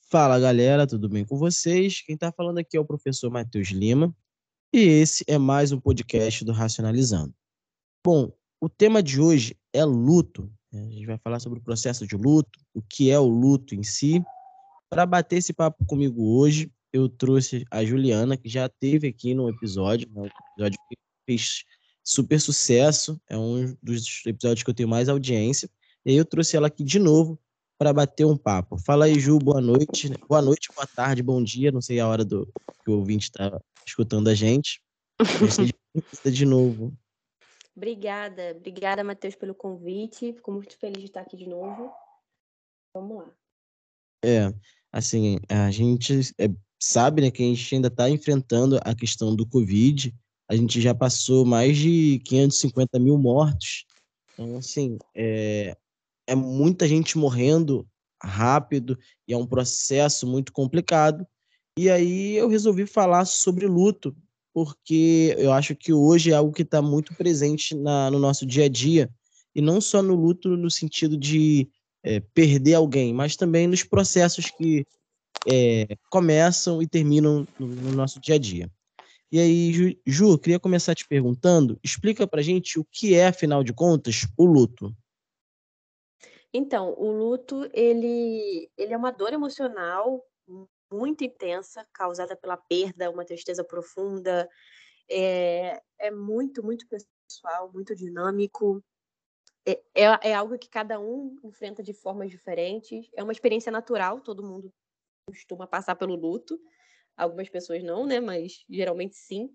Fala galera, tudo bem com vocês? Quem está falando aqui é o professor Matheus Lima e esse é mais um podcast do Racionalizando. Bom, o tema de hoje é luto, né? A gente vai falar sobre o processo de luto, o que é o luto em si. Para bater esse papo comigo hoje, eu trouxe a Juliana, que já esteve aqui no episódio, né? Um episódio que fez super sucesso, é um dos episódios que eu tenho mais audiência, e aí eu trouxe ela aqui de novo para bater um papo. Fala aí, Ju, boa noite, né? Boa noite, boa tarde, bom dia, não sei a hora que o ouvinte está escutando a gente, mas seja bem-vinda de novo. Obrigada, Matheus, pelo convite. Fico muito feliz de estar aqui de novo. Vamos lá. Assim, a gente sabe, né, que a gente ainda está enfrentando a questão do Covid. A gente já passou mais de 550 mil mortos. Então, assim, é muita gente morrendo rápido e é um processo muito complicado. E aí eu resolvi falar sobre luto, porque eu acho que hoje é algo que está muito presente no nosso dia a dia, e não só no luto no sentido de perder alguém, mas também nos processos que começam e terminam no nosso dia a dia. E aí, Ju, eu queria começar te perguntando, explica pra gente o que é, afinal de contas, o luto. Então, o luto, ele é uma dor emocional muito intensa, causada pela perda, uma tristeza profunda. É muito, muito pessoal, muito dinâmico. É algo que cada um enfrenta de formas diferentes. É uma experiência natural, todo mundo costuma passar pelo luto. Algumas pessoas não, né? Mas geralmente sim.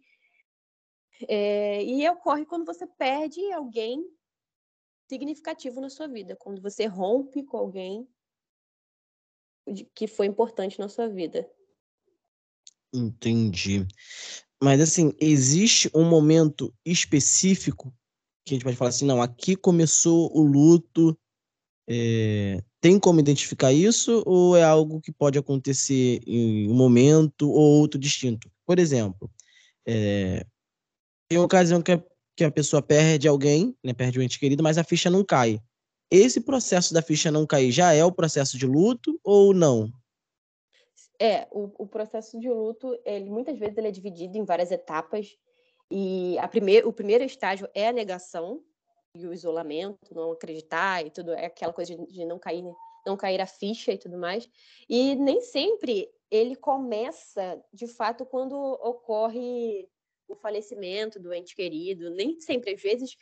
E ocorre quando você perde alguém significativo na sua vida, quando você rompe com alguém que foi importante na sua vida. Entendi. Mas, assim, existe um momento específico que a gente pode falar assim, não, aqui começou o luto, tem como identificar isso ou é algo que pode acontecer em um momento ou outro distinto? Por exemplo, tem ocasião que a pessoa perde alguém, né, perde um ente querido, mas a ficha não cai. Esse processo da ficha não cair já é o processo de luto ou não? O processo de luto, muitas vezes ele é dividido em várias etapas, e o primeiro estágio é a negação e o isolamento, não acreditar e tudo, é aquela coisa de não cair a ficha e tudo mais. E nem sempre ele começa, de fato, quando ocorre o falecimento do ente querido. Nem sempre, às vezes,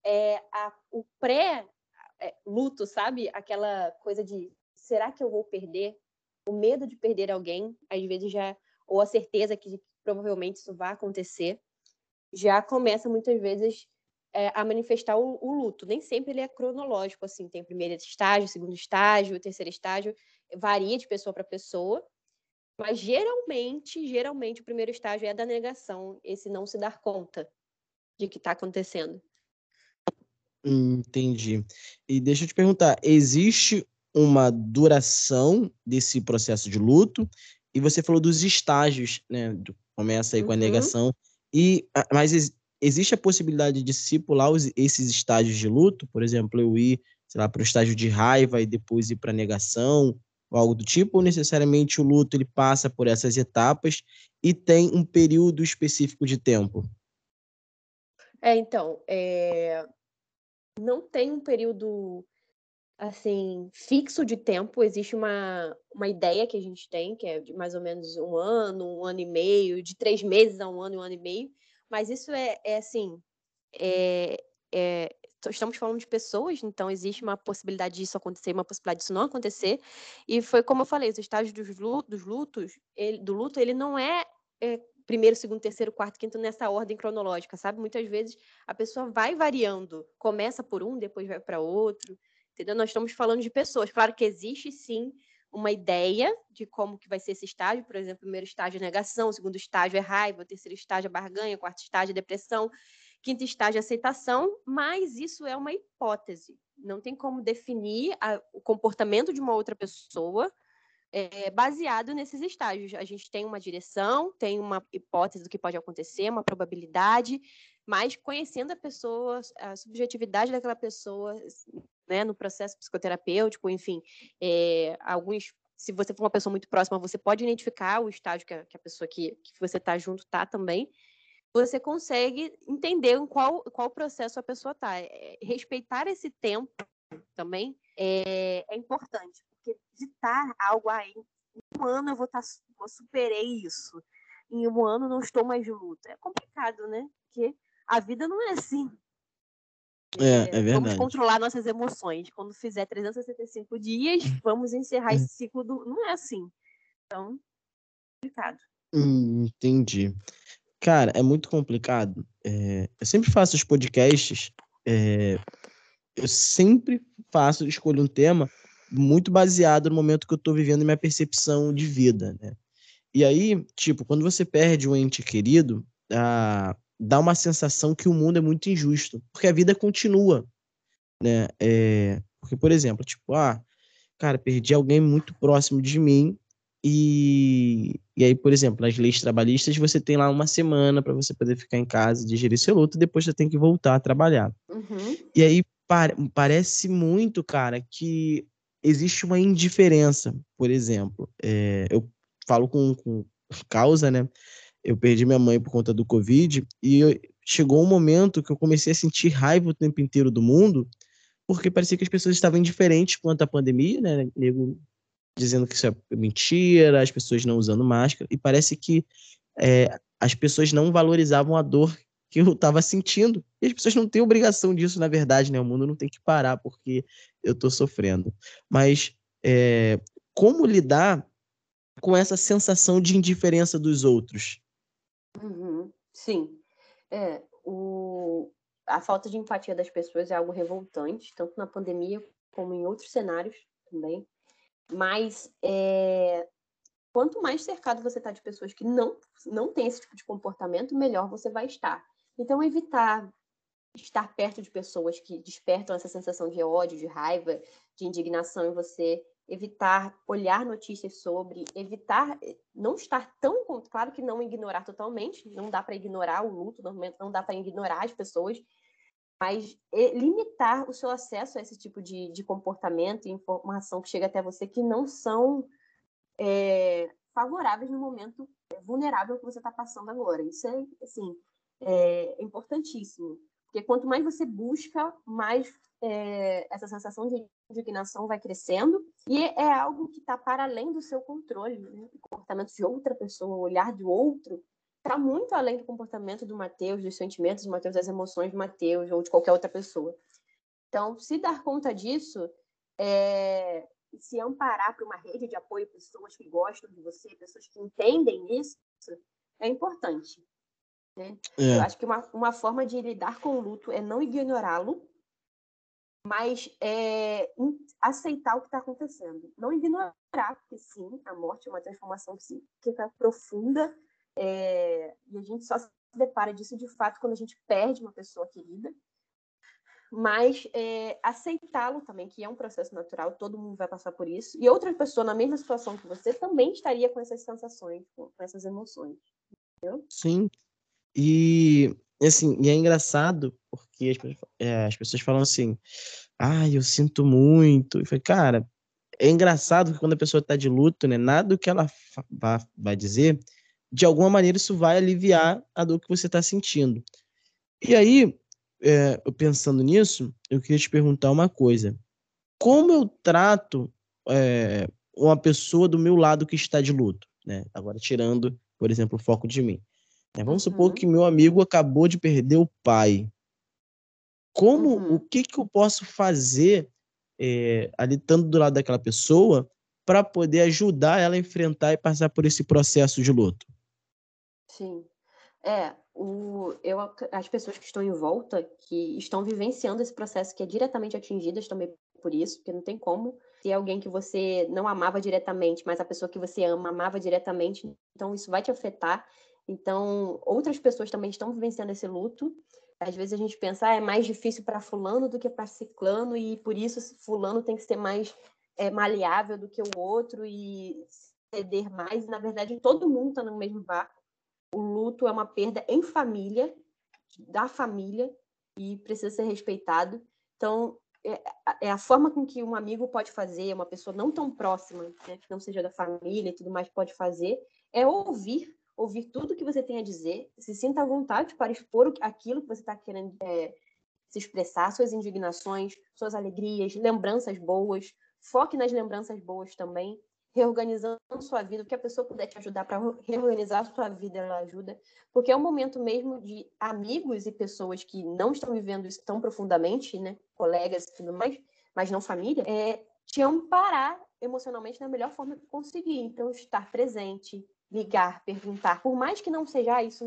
o pré-luto, sabe? Aquela coisa de, será que eu vou perder? O medo de perder alguém, às vezes ou a certeza que provavelmente isso vai acontecer, já começa muitas vezes a manifestar o luto. Nem sempre ele é cronológico, assim, tem primeiro estágio, segundo estágio, terceiro estágio, varia de pessoa para pessoa, mas geralmente o primeiro estágio é da negação, esse não se dar conta de que está acontecendo. Entendi. E deixa eu te perguntar, existe uma duração desse processo de luto? E você falou dos estágios, né? Começa aí com a Uhum. negação. Mas existe a possibilidade de se pular esses estágios de luto? Por exemplo, eu ir, sei lá, para o estágio de raiva e depois ir para a negação, ou algo do tipo? Ou necessariamente o luto ele passa por essas etapas e tem um período específico de tempo? Então, não tem um período assim, fixo de tempo. Existe uma ideia que a gente tem, que é de mais ou menos um ano e meio, de 3 meses a um ano e meio, mas isso assim, é, estamos falando de pessoas, então existe uma possibilidade disso acontecer, uma possibilidade disso não acontecer, e foi como eu falei, os estágios dos lutos, do luto, ele não primeiro, segundo, terceiro, quarto, quinto, nessa ordem cronológica, sabe? Muitas vezes a pessoa vai variando, começa por um, depois vai para outro, entendeu? Nós estamos falando de pessoas. Claro que existe, sim, uma ideia de como que vai ser esse estágio. Por exemplo, o primeiro estágio é negação, o segundo estágio é raiva, o terceiro estágio é barganha, o quarto estágio é depressão, quinto estágio é aceitação, mas isso é uma hipótese. Não tem como definir o comportamento de uma outra pessoa baseado nesses estágios. A gente tem uma direção, tem uma hipótese do que pode acontecer, uma probabilidade, mas conhecendo a pessoa, a subjetividade daquela pessoa, né, no processo psicoterapêutico, enfim, alguns se você for uma pessoa muito próxima, você pode identificar o estágio que a pessoa que você está junto está também. Você consegue entender em qual processo a pessoa está. Respeitar esse tempo também é importante, porque ditar algo aí, em um ano eu superei isso, em um ano não estou mais de luta. É complicado, né? Porque a vida não é assim. É Vamos verdade. controlar nossas emoções. Quando fizer 365 dias, vamos encerrar esse ciclo Não é assim. Então, é complicado. Entendi. Cara, é muito complicado. Eu sempre faço os podcasts, eu sempre escolho um tema muito baseado no momento que eu tô vivendo e minha percepção de vida, né? E aí, tipo, quando você perde um ente querido, dá uma sensação que o mundo é muito injusto, porque a vida continua, né? Porque, por exemplo, tipo, cara, perdi alguém muito próximo de mim e aí, por exemplo, nas leis trabalhistas você tem lá uma semana para você poder ficar em casa, digerir seu luto, e depois você tem que voltar a trabalhar. Uhum. E aí parece muito, cara, que existe uma indiferença. Por exemplo, eu falo com causa, né? Eu perdi minha mãe por conta do Covid chegou um momento que eu comecei a sentir raiva o tempo inteiro do mundo, porque parecia que as pessoas estavam indiferentes quanto à pandemia, né? Nego dizendo que isso é mentira, as pessoas não usando máscara, e parece que as pessoas não valorizavam a dor que eu estava sentindo. E as pessoas não têm obrigação disso, na verdade, né? O mundo não tem que parar porque eu estou sofrendo. Mas como lidar com essa sensação de indiferença dos outros? Uhum. Sim. A falta de empatia das pessoas é algo revoltante, tanto na pandemia como em outros cenários também. Mas quanto mais cercado você está de pessoas que não têm esse tipo de comportamento, melhor você vai estar. Então, evitar estar perto de pessoas que despertam essa sensação de ódio, de raiva, de indignação em você, evitar olhar notícias sobre, evitar não estar tão... Claro que não ignorar totalmente, não dá para ignorar o luto, não dá para ignorar as pessoas, mas limitar o seu acesso a esse tipo de comportamento e informação que chega até você que não são favoráveis no momento vulnerável que você está passando agora. Isso é, assim, importantíssimo. Porque quanto mais você busca, mais essa sensação de indignação vai crescendo. E é algo que está para além do seu controle. Né? O comportamento de outra pessoa, o olhar do outro, está muito além do comportamento do Matheus, dos sentimentos do Matheus, das emoções do Matheus ou de qualquer outra pessoa. Então, se dar conta disso, se amparar para uma rede de apoio, pessoas que gostam de você, pessoas que entendem isso, é importante. Né? Eu acho que uma forma de lidar com o luto é não ignorá-lo, mas aceitar o que está acontecendo. Não ignorar, porque sim, a morte é uma transformação psíquica profunda, e a gente só se depara disso de fato quando a gente perde uma pessoa querida. Mas aceitá-lo também, que é um processo natural, todo mundo vai passar por isso, e outra pessoa na mesma situação que você também estaria com essas sensações, com essas emoções, entendeu? Sim, e assim, e é engraçado porque as pessoas falam assim, eu sinto muito. E falei, cara, é engraçado que quando a pessoa tá de luto, né, nada do que ela vai dizer, de alguma maneira isso vai aliviar a dor que você tá sentindo. E aí, eu pensando nisso, eu queria te perguntar uma coisa. Como eu trato uma pessoa do meu lado que está de luto, né? Agora tirando, por exemplo, o foco de mim. Vamos supor que meu amigo acabou de perder o pai. O que eu posso fazer ali estando do lado daquela pessoa para poder ajudar ela a enfrentar e passar por esse processo de luto? Sim. As pessoas que estão em volta, que estão vivenciando esse processo, que é diretamente atingidas também por isso, porque não tem como. Se é alguém que você não amava diretamente, mas a pessoa que você ama amava diretamente, então isso vai te afetar. Então, outras pessoas também estão vivenciando esse luto. Às vezes a gente pensa, é mais difícil para fulano do que para ciclano, e por isso fulano tem que ser mais maleável do que o outro e ceder mais. E, na verdade, todo mundo está no mesmo barco. O luto é uma perda em família, da família, e precisa ser respeitado. Então, é a forma com que um amigo pode fazer, uma pessoa não tão próxima, né, que não seja da família e tudo mais, pode fazer, é ouvir tudo que você tem a dizer, se sinta à vontade para expor aquilo que você está querendo se expressar, suas indignações, suas alegrias, lembranças boas, foque nas lembranças boas também, reorganizando sua vida, o que a pessoa puder te ajudar para reorganizar a sua vida, ela ajuda, porque é um momento mesmo de amigos e pessoas que não estão vivendo isso tão profundamente, né, colegas e tudo mais, mas não família, te amparar emocionalmente da melhor forma que conseguir. Então, estar presente, ligar, perguntar, por mais que não seja, isso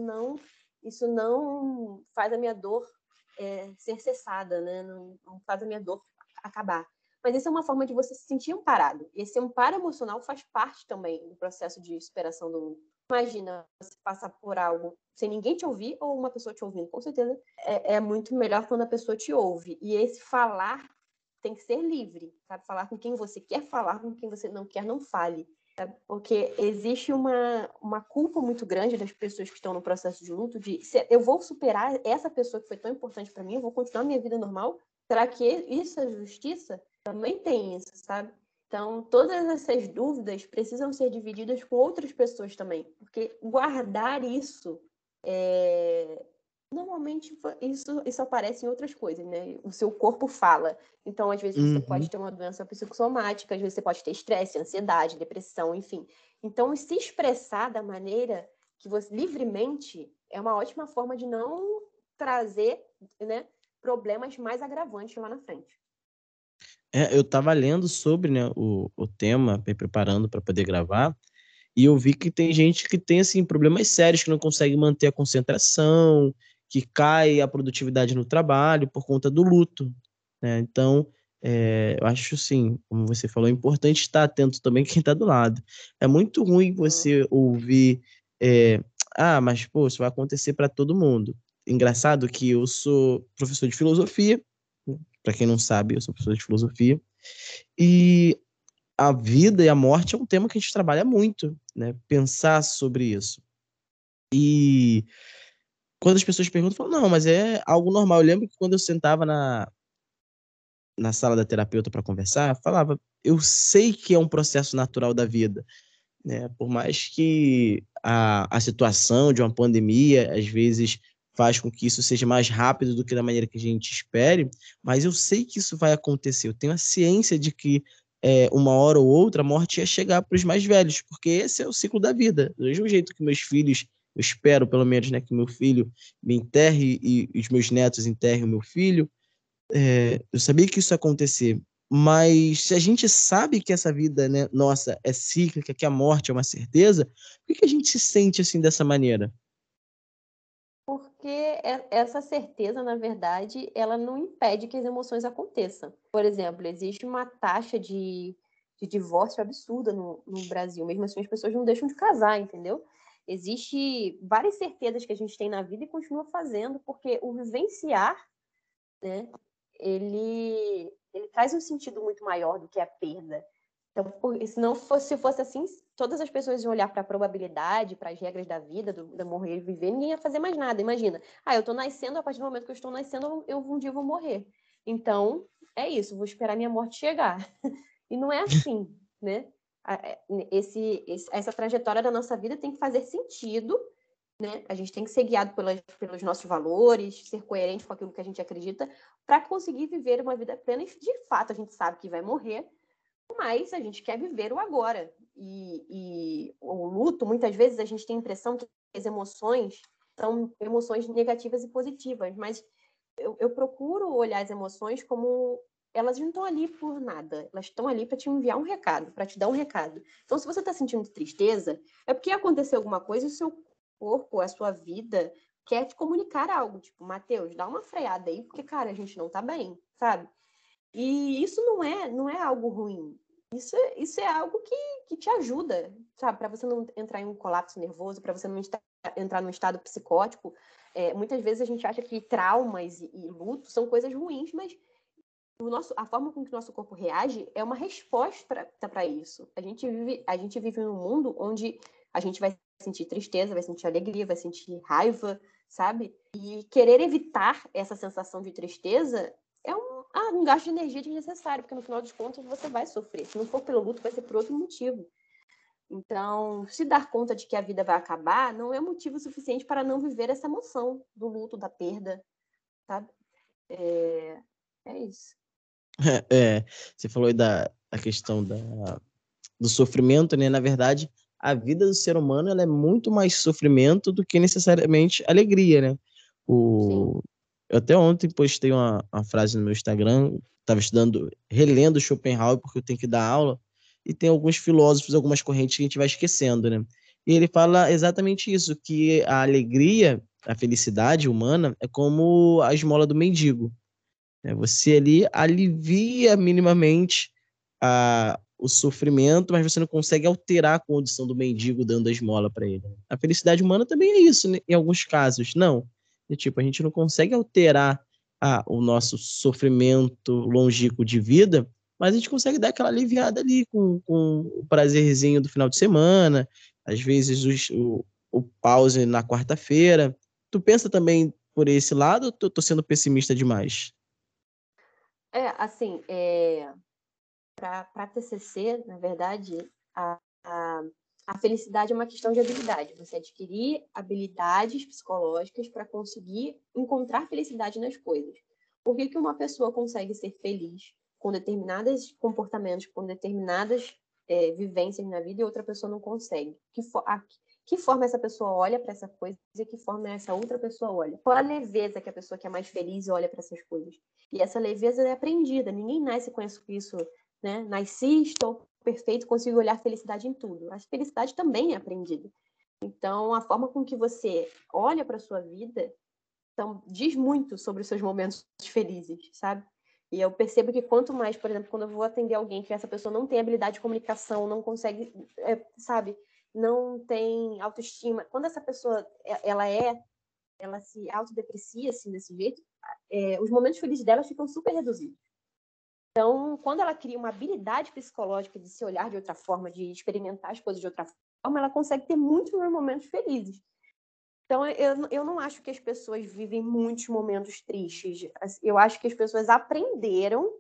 não faz a minha dor ser cessada, né? Não faz a minha dor acabar. Mas isso é uma forma de você se sentir amparado. E esse amparo emocional faz parte também do processo de superação do luto. Imagina você passar por algo sem ninguém te ouvir ou uma pessoa te ouvindo. Com certeza é muito melhor quando a pessoa te ouve. E esse falar tem que ser livre, sabe? Falar com quem você quer falar, com quem você não quer, não fale. Sabe? Porque existe uma culpa muito grande das pessoas que estão no processo de luto de eu vou superar essa pessoa que foi tão importante para mim, eu vou continuar minha vida normal? Será que isso é justiça? Também tem isso, sabe? Então, todas essas dúvidas precisam ser divididas com outras pessoas também, porque guardar isso normalmente isso aparece em outras coisas, né? O seu corpo fala. Então, às vezes, você pode ter uma doença psicossomática, às vezes você pode ter estresse, ansiedade, depressão, enfim. Então, se expressar da maneira que você livremente é uma ótima forma de não trazer, né, problemas mais agravantes lá na frente. Eu estava lendo sobre, né, o tema, me preparando para poder gravar, e eu vi que tem gente que tem assim, problemas sérios, que não consegue manter a concentração, que cai a produtividade no trabalho por conta do luto, né? Então, eu acho, sim, como você falou, é importante estar atento também quem está do lado. É muito ruim você ouvir, mas, pô, isso vai acontecer para todo mundo. Engraçado que eu sou professor de filosofia, para quem não sabe, eu sou professor de filosofia, e a vida e a morte é um tema que a gente trabalha muito, né? Pensar sobre isso. E quando as pessoas perguntam, eu falo, não, mas é algo normal. Eu lembro que quando eu sentava na sala da terapeuta para conversar, eu falava, eu sei que é um processo natural da vida, né? Por mais que a situação de uma pandemia, às vezes, faz com que isso seja mais rápido do que da maneira que a gente espere, mas eu sei que isso vai acontecer. Eu tenho a ciência de que uma hora ou outra a morte ia chegar para os mais velhos, porque esse é o ciclo da vida. Do mesmo jeito que meus filhos, eu espero pelo menos, né, que meu filho me enterre e os meus netos enterrem o meu filho, eu sabia que isso ia acontecer, mas se a gente sabe que essa vida, né, nossa, é cíclica, que a morte é uma certeza, por que a gente se sente assim dessa maneira? Porque essa certeza, na verdade, ela não impede que as emoções aconteçam. Por exemplo, existe uma taxa de divórcio absurda no Brasil. Mesmo assim, as pessoas não deixam de casar, entendeu? Existe várias certezas que a gente tem na vida e continua fazendo, porque o vivenciar, né, ele traz um sentido muito maior do que a perda. Então, se fosse assim, todas as pessoas iam olhar para a probabilidade, para as regras da vida, do morrer e viver, ninguém ia fazer mais nada. Imagina, eu estou nascendo, a partir do momento que eu estou nascendo, um dia eu vou morrer. Então, é isso, vou esperar minha morte chegar. E não é assim, né? Essa trajetória da nossa vida tem que fazer sentido, né? A gente tem que ser guiado pelos nossos valores, ser coerente com aquilo que a gente acredita, para conseguir viver uma vida plena. E, de fato, a gente sabe que vai morrer, mas a gente quer viver o agora. E o luto, muitas vezes, a gente tem a impressão que as emoções são emoções negativas e positivas, mas eu procuro olhar as emoções como elas não estão ali por nada, elas estão ali para te enviar um recado, para te dar um recado. Então, se você está sentindo tristeza, é porque aconteceu alguma coisa e o seu corpo, a sua vida, quer te comunicar algo. Tipo, Mateus, dá uma freada aí, porque, cara, a gente não tá bem, sabe? E isso não é algo ruim. Isso é algo que te ajuda, sabe? Para você não entrar em um colapso nervoso, para você não entrar num estado psicótico. Muitas vezes a gente acha que traumas e luto são coisas ruins, mas a forma com que o nosso corpo reage é uma resposta para isso. A gente vive num mundo onde a gente vai sentir tristeza, vai sentir alegria, vai sentir raiva, sabe? E querer evitar essa sensação de tristeza um gasto de energia desnecessário, porque no final das contas você vai sofrer. Se não for pelo luto, vai ser por outro motivo. Então, se dar conta de que a vida vai acabar, não é motivo suficiente para não viver essa emoção do luto, da perda, sabe? É isso. Você falou aí da questão do sofrimento, né? Na verdade, a vida do ser humano ela é muito mais sofrimento do que necessariamente alegria, né? Sim. Eu até ontem postei uma frase no meu Instagram, estava estudando, relendo Schopenhauer, porque eu tenho que dar aula, e tem alguns filósofos, algumas correntes que a gente vai esquecendo, né? E ele fala exatamente isso, que a alegria, a felicidade humana é como a esmola do mendigo. Né? Você ali alivia minimamente o sofrimento, mas você não consegue alterar a condição do mendigo dando a esmola para ele. A felicidade humana também é isso, né? Em alguns casos. Não. Tipo, a gente não consegue alterar o nosso sofrimento longínquo de vida, mas a gente consegue dar aquela aliviada ali com o prazerzinho do final de semana, às vezes o pause na quarta-feira. Tu pensa também por esse lado ou tô sendo pessimista demais? Assim, para TCC, na verdade, a, a felicidade é uma questão de habilidade. Você adquirir habilidades psicológicas para conseguir encontrar felicidade nas coisas. Por que uma pessoa consegue ser feliz com determinados comportamentos, com determinadas vivências na vida e outra pessoa não consegue? Que forma essa pessoa olha para essa coisa e que forma essa outra pessoa olha? Qual a leveza que a pessoa que é mais feliz olha para essas coisas? E essa leveza é aprendida. Ninguém nasce com isso, né? Nasci, estou perfeito, consigo olhar felicidade em tudo. A felicidade também é aprendida. Então, a forma com que você olha para a sua vida diz muito sobre os seus momentos felizes, sabe? E eu percebo que quanto mais, por exemplo, quando eu vou atender alguém que essa pessoa não tem habilidade de comunicação, não consegue, sabe? Não tem autoestima. Quando essa pessoa, ela se autodeprecia, assim, desse jeito, os momentos felizes dela ficam super reduzidos. Então, quando ela cria uma habilidade psicológica de se olhar de outra forma, de experimentar as coisas de outra forma, ela consegue ter muitos mais momentos felizes. Então, eu não acho que as pessoas vivem muitos momentos tristes. Eu acho que as pessoas aprenderam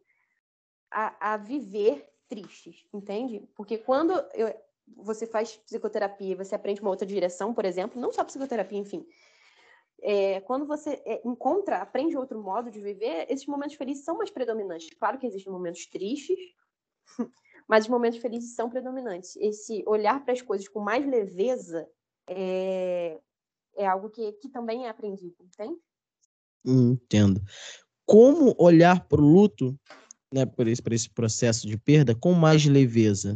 a viver tristes, entende? Porque quando você faz psicoterapia, você aprende uma outra direção, por exemplo, não só psicoterapia, enfim. Quando você aprende outro modo de viver, esses momentos felizes são mais predominantes. Claro que existem momentos tristes, mas os momentos felizes são predominantes. Esse olhar para as coisas com mais leveza é algo que também é aprendido, entende? Entendo. Como olhar para o luto, né, por esse processo de perda, com mais leveza?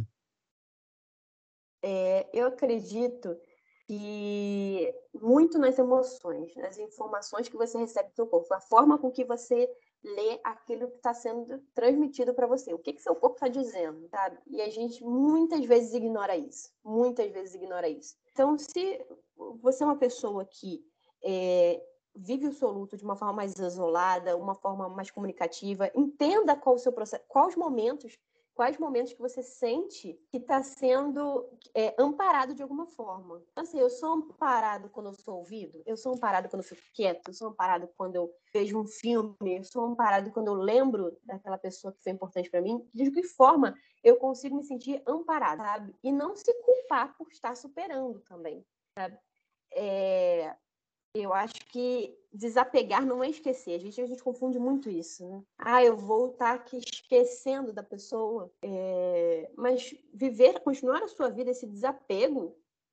Eu acredito que muito nas emoções, nas informações que você recebe do seu corpo, a forma com que você lê aquilo que está sendo transmitido para você, o que seu corpo está dizendo, sabe? E a gente muitas vezes ignora isso, muitas vezes ignora isso. Então, se você é uma pessoa que vive o seu luto de uma forma mais isolada, uma forma mais comunicativa, entenda qual o seu processo, quais momentos que você sente que está sendo amparado de alguma forma. Assim, eu sou amparado quando eu sou ouvido, eu sou amparado quando eu fico quieto, eu sou amparado quando eu vejo um filme, eu sou amparado quando eu lembro daquela pessoa que foi importante para mim. De que forma eu consigo me sentir amparado, sabe? E não se culpar por estar superando também, sabe? Eu acho que desapegar não é esquecer. A gente confunde muito isso, né? Eu vou estar aqui esquecendo da pessoa. Mas continuar a sua vida, esse desapego,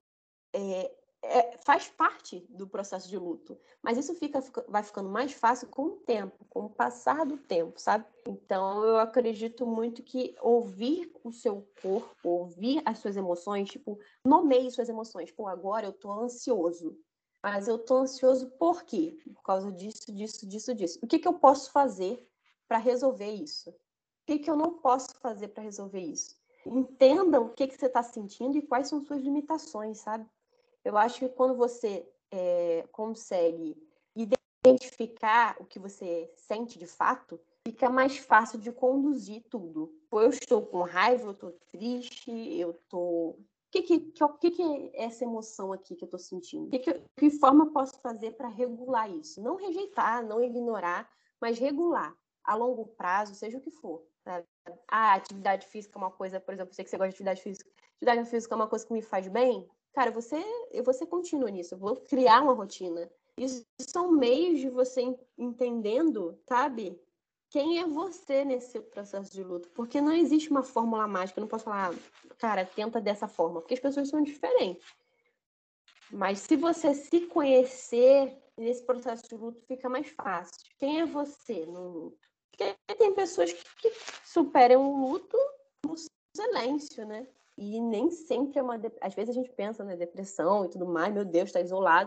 faz parte do processo de luto. Mas isso vai ficando mais fácil com o tempo, com o passar do tempo, sabe? Então, eu acredito muito que ouvir o seu corpo, ouvir as suas emoções, tipo, nomeie suas emoções. Agora eu tô ansioso. Mas eu tô ansioso por quê? Por causa disso, disso, disso, disso. O que eu posso fazer para resolver isso? O que eu não posso fazer para resolver isso? Entenda o que você está sentindo e quais são suas limitações, sabe? Eu acho que quando você consegue identificar o que você sente de fato, fica mais fácil de conduzir tudo. Eu estou com raiva, eu estou triste, eu estou... O que é essa emoção aqui que eu estou sentindo? Que forma eu posso fazer para regular isso? Não rejeitar, não ignorar, mas regular. a longo prazo, seja o que for, sabe? A atividade física é uma coisa, por exemplo, eu sei que você gosta de atividade física. Atividade física é uma coisa que me faz bem. Cara, você continua nisso. Eu vou criar uma rotina. Isso são meios de você entendendo, sabe? Quem é você nesse processo de luto. Porque não existe uma fórmula mágica. Eu não posso falar, cara, tenta dessa forma. Porque as pessoas são diferentes. Mas se você se conhecer, nesse processo de luto fica mais fácil. Quem é você no luto? Porque tem pessoas que superam o luto no silêncio, né? E nem sempre é uma... Às vezes a gente pensa na depressão e tudo mais, meu Deus, está isolado.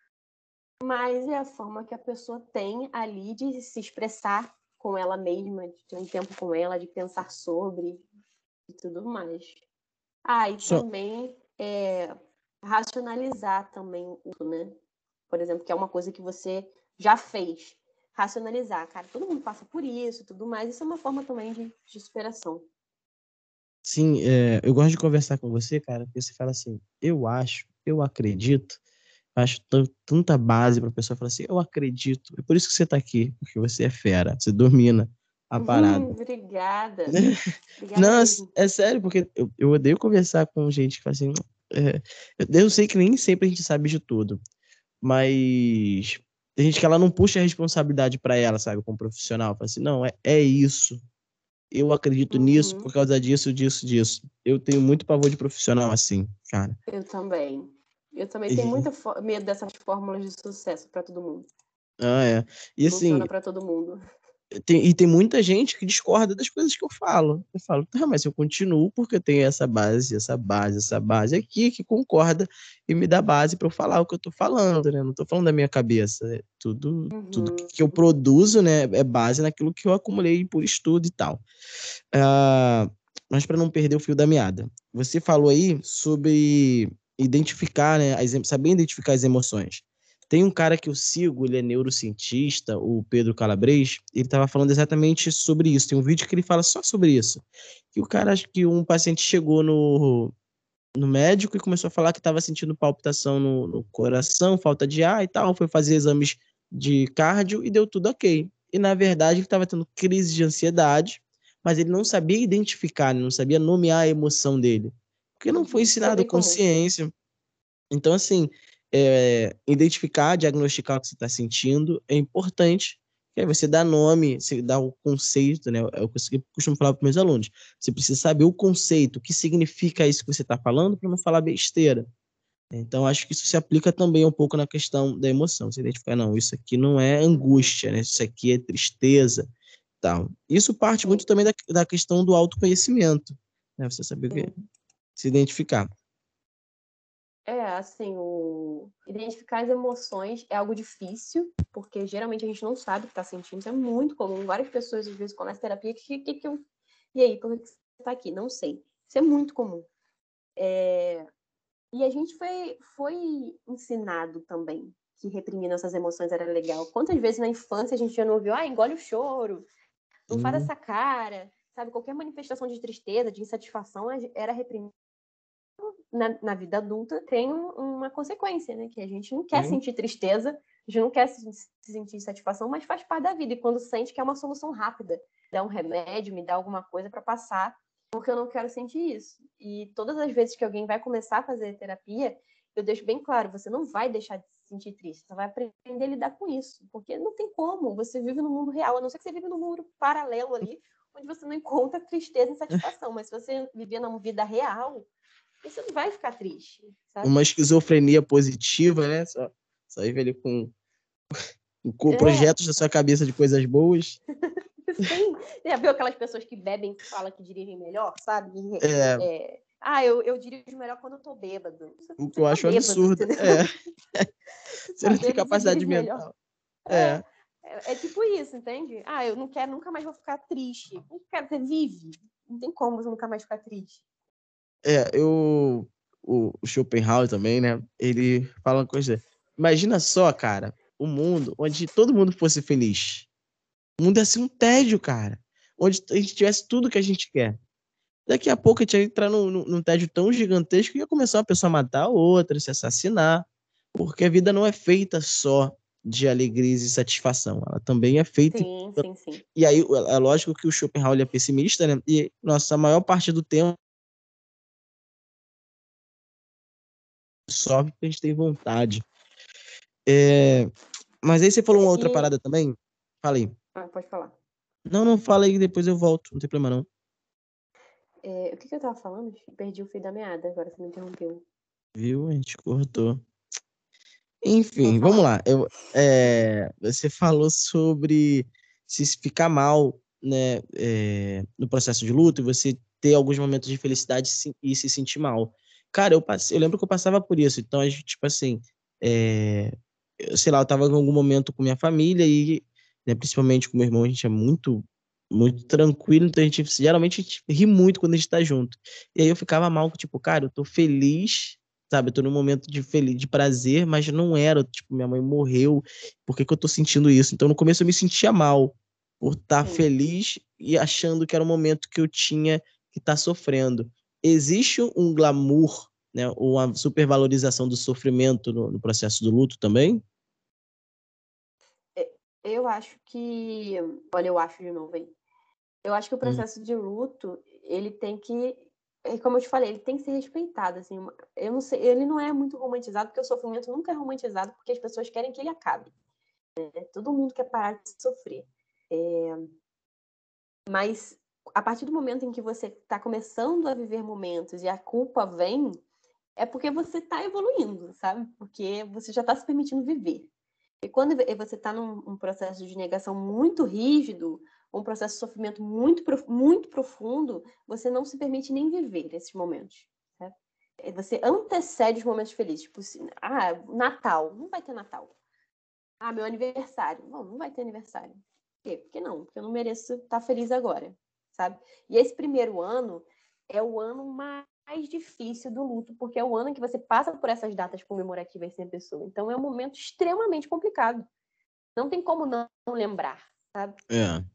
Mas é a forma que a pessoa tem ali de se expressar com ela mesma, de ter um tempo com ela, de pensar sobre e tudo mais. E também racionalizar também o luto, né? Por exemplo, que é uma coisa que você já fez. Racionalizar, cara, todo mundo passa por isso e tudo mais. Isso é uma forma também de superação. Sim, eu gosto de conversar com você, cara, porque você fala assim, eu acho, eu acredito, acho tanta base pra pessoa falar assim, eu acredito. É por isso que você tá aqui, porque você é fera, você domina a parada. Obrigada. Obrigada Não, mesmo. é sério, porque eu odeio conversar com gente que fala assim, eu sei que nem sempre a gente sabe de tudo, mas tem gente que ela não puxa a responsabilidade pra ela, sabe, como profissional, fala assim, não, é isso. Eu acredito nisso por causa disso, disso, disso. Eu tenho muito pavor de profissional assim, cara. Eu também. Eu também tenho E, muito medo dessas fórmulas de sucesso para todo mundo. é. E assim, Funciona para todo mundo. tem muita gente que discorda das coisas que eu falo. Eu falo, tá, mas eu continuo porque eu tenho essa base, essa base, essa base aqui que concorda e me dá base para eu falar o que eu tô falando, né? Não tô falando da minha cabeça. Tudo que eu produzo, né, é base naquilo que eu acumulei por estudo e tal. Mas para não perder o fio da meada, você falou aí sobre identificar, né, saber identificar as emoções. Tem um cara que eu sigo, ele é neurocientista, o Pedro Calabres, ele estava falando exatamente sobre isso. Tem um vídeo que ele fala só sobre isso. Que o cara, acho que um paciente chegou no médico e começou a falar que estava sentindo palpitação no coração, falta de ar e tal, foi fazer exames de cardio e deu tudo ok. E na verdade ele estava tendo crise de ansiedade, mas ele não sabia identificar, não sabia nomear a emoção dele, porque não foi Isso é ensinado bem comum. consciência. Então, assim, identificar, diagnosticar o que você está sentindo é importante, que aí você dá nome, você dá o conceito, né? É o que eu costumo falar para os meus alunos. Você precisa saber o conceito, o que significa isso que você está falando, para não falar besteira. Então, acho que isso se aplica também um pouco na questão da emoção. Você identificar, não, isso aqui não é angústia, né? Isso aqui é tristeza, tal. Isso parte muito Sim, também da questão do autoconhecimento, né? Você saber sim. se identificar. Assim, identificar as emoções é algo difícil, porque geralmente a gente não sabe o que está sentindo. Isso é muito comum. Várias pessoas, às vezes, começam terapia, e aí, por que você está aqui? Não sei. Isso é muito comum. E a gente foi ensinado também que reprimir nossas emoções era legal. Quantas vezes na infância a gente já não ouviu, engole o choro, não faz Sim, essa cara, sabe? Qualquer manifestação de tristeza, de insatisfação era reprimida. Na vida adulta tem uma consequência, né? Que a gente não quer sim. sentir tristeza, a gente não quer se sentir insatisfação, mas faz parte da vida. E quando sente que é uma solução rápida, dá um remédio, me dá alguma coisa para passar, porque eu não quero sentir isso. E todas as vezes que alguém vai começar a fazer terapia, eu deixo bem claro, você não vai deixar de se sentir triste, você vai aprender a lidar com isso, porque não tem como, você vive no mundo real, a não ser que você vive no mundo paralelo ali, onde você não encontra tristeza e insatisfação, mas se você viver na vida real, você não vai ficar triste, sabe? Uma esquizofrenia positiva, né? Só vive ali com É, projetos da sua cabeça de coisas boas. sim. Já viu aquelas pessoas que bebem e falam que dirigem melhor, sabe? É, Eu dirijo melhor quando eu tô bêbado. o que Você eu tá acho um bêbado, absurdo. entendeu? Você Você tá não tem bêbado, você capacidade dirige melhor. mental. É, É, é tipo isso, entende? Eu não quero, nunca mais vou ficar triste. Não quero, você vive. Não tem como você nunca mais ficar triste. o Schopenhauer também, né? Ele fala uma coisa. Imagina só, cara, um mundo onde todo mundo fosse feliz. O mundo ia ser um tédio, cara. Onde a gente tivesse tudo que a gente quer. Daqui a pouco a gente ia entrar num tédio tão gigantesco que ia começar uma pessoa a matar a outra, se assassinar. Porque a vida não é feita só de alegria e satisfação. Ela também é feita. Sim, sim, sim. E aí, é lógico que o Schopenhauer é pessimista, né? E, nossa, a maior parte do tempo sofre porque a gente tem vontade. Mas aí você falou uma outra E... parada também? Falei. pode falar. Não, não, fala aí, depois eu volto. Não tem problema, não. O que eu tava falando? Perdi o fio da meada, agora você me interrompeu. Viu? A gente cortou. Pode Enfim, vamos falar. lá. Você falou sobre se ficar mal, né, no processo de luto e você ter alguns momentos de felicidade e se sentir mal. Cara, eu lembro que eu passava por isso. Então, a gente, tipo assim, sei lá, eu tava em algum momento com minha família e, né, principalmente com meu irmão, a gente é muito, muito tranquilo, então geralmente a gente ri muito quando a gente tá junto. E aí eu ficava mal, tipo, cara, eu tô feliz, sabe? Eu tô num momento de prazer, mas não era, tipo, minha mãe morreu, por que que eu tô sentindo isso? Então no começo eu me sentia mal por estar Sim. feliz e achando que era um momento que eu tinha que estar sofrendo. Existe um glamour, né, ou uma supervalorização do sofrimento no processo do luto também? Eu acho que... Olha, eu acho de novo aí. Eu acho que o Hum. processo de luto, ele tem que... Como eu te falei, ele tem que ser respeitado, assim. Eu não sei, ele não é muito romantizado, porque o sofrimento nunca é romantizado, porque as pessoas querem que ele acabe, né? Todo mundo quer parar de sofrer. Mas a partir do momento em que você está começando a viver momentos e a culpa vem, é porque você está evoluindo, sabe? Porque você já está se permitindo viver. E quando você está num processo de negação muito rígido, um processo de sofrimento muito profundo, você não se permite nem viver esses momentos. Certo? Você antecede os momentos felizes. Tipo, Natal. Não vai ter Natal. Meu aniversário. Não vai ter aniversário. Por quê? Porque não. Porque eu não mereço estar feliz agora. Sabe? E esse primeiro ano é o ano mais difícil do luto, porque é o ano em que você passa por essas datas comemorativas sem a pessoa. Então é um momento extremamente complicado. Não tem como não lembrar, sabe? É.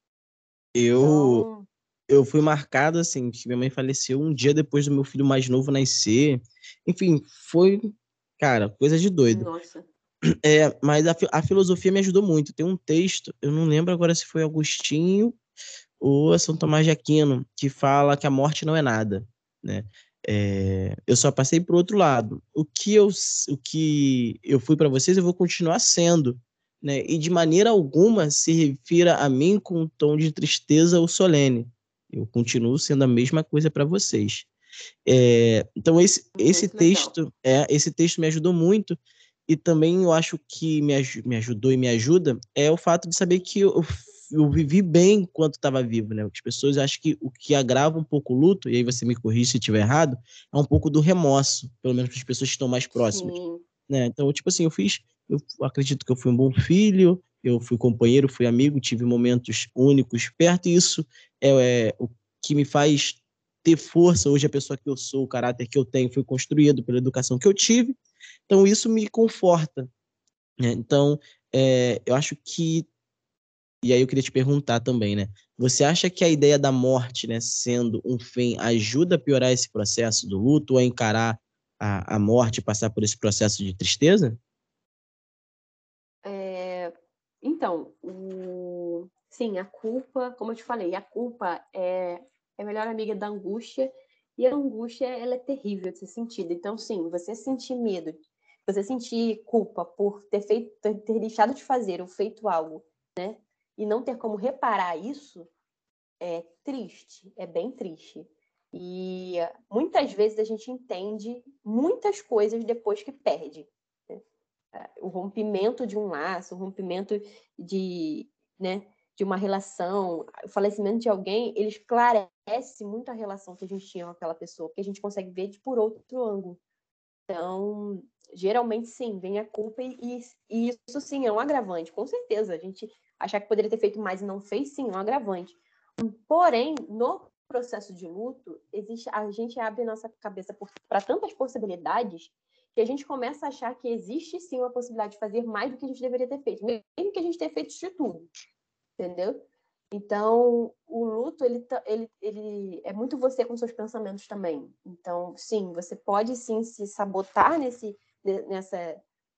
Eu, Então, eu fui marcado assim, que minha mãe faleceu um dia depois do meu filho mais novo nascer. Enfim, foi, cara, coisa de doido. nossa. Mas a filosofia me ajudou muito. Tem um texto, eu não lembro agora se foi Agostinho ou é São Tomás de Aquino, que fala que a morte não é nada, né? Eu só passei para o outro lado. O que eu fui para vocês, eu vou continuar sendo, né? E de maneira alguma se refira a mim com um tom de tristeza ou solene. Eu continuo sendo a mesma coisa para vocês. Então esse Muito legal. texto, esse texto me ajudou muito e também eu acho que me ajudou e me ajuda é o fato de saber que eu vivi bem enquanto estava vivo, né? As pessoas acham que o que agrava um pouco o luto, e aí você me corrige se estiver errado, é um pouco do remorso, pelo menos para as pessoas que estão mais próximas, Sim, né? Então, tipo assim, eu acredito que eu fui um bom filho, eu fui companheiro, fui amigo, tive momentos únicos perto, e isso é o que me faz ter força. Hoje, a pessoa que eu sou, o caráter que eu tenho, foi construído pela educação que eu tive, então isso me conforta, né? Então, eu acho que, e aí eu queria te perguntar também, né? Você acha que a ideia da morte, né, sendo um fim, ajuda a piorar esse processo do luto, ou a encarar a morte e passar por esse processo de tristeza? então, sim, a culpa, como eu te falei, a culpa é a melhor amiga da angústia, e a angústia, ela é terrível de ser sentida. Então, sim, você sentir medo, você sentir culpa por ter deixado de fazer ou feito algo, né, e não ter como reparar isso, é triste, é bem triste. E muitas vezes a gente entende muitas coisas depois que perde, né? O rompimento de um laço, o rompimento de, né, de uma relação, o falecimento de alguém, ele esclarece muito a relação que a gente tinha com aquela pessoa, porque a gente consegue ver por outro ângulo. Então, geralmente, sim, vem a culpa e isso, sim, é um agravante, com certeza. A gente achar que poderia ter feito mais e não fez, sim, é um agravante. Porém, no processo de luto, a gente abre nossa cabeça para tantas possibilidades que a gente começa a achar que existe sim uma possibilidade de fazer mais do que a gente deveria ter feito, mesmo que a gente tenha feito de tudo, entendeu? Então, o luto, ele é muito você com seus pensamentos também. Então, sim, você pode sim se sabotar nessa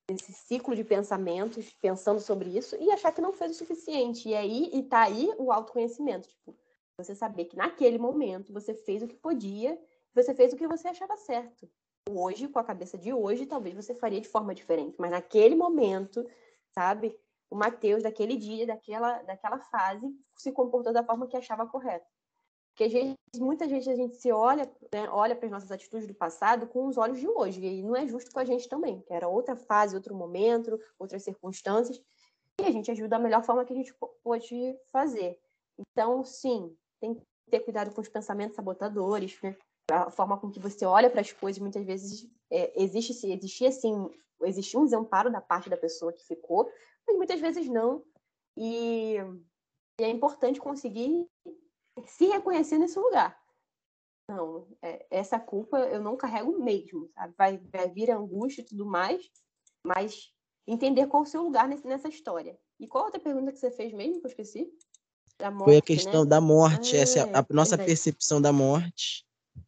nesse ciclo de pensamentos, pensando sobre isso, e achar que não fez o suficiente. E tá aí o autoconhecimento. Tipo, você saber que naquele momento você fez o que podia, você fez o que você achava certo. Hoje, com a cabeça de hoje, talvez você faria de forma diferente. Mas naquele momento, sabe? O Matheus, daquele dia, daquela fase, se comportou da forma que achava correta. Porque muitas vezes a gente se olha, né, olha para as nossas atitudes do passado com os olhos de hoje, e não é justo com a gente também, que era outra fase, outro momento, outras circunstâncias, e a gente ajuda da melhor forma que a gente pode fazer. Então, sim, tem que ter cuidado com os pensamentos sabotadores, né? A forma com que você olha para as coisas, muitas vezes existia um desamparo da parte da pessoa que ficou, mas muitas vezes não. E é importante conseguir se reconhecer nesse lugar. Não, essa culpa eu não carrego mesmo, sabe? Vai vir a angústia e tudo mais, mas entender qual é o seu lugar nessa história. E qual outra pergunta que você fez mesmo, que eu esqueci? Da Foi a morte, questão né? da morte, a nossa Verdade. percepção da morte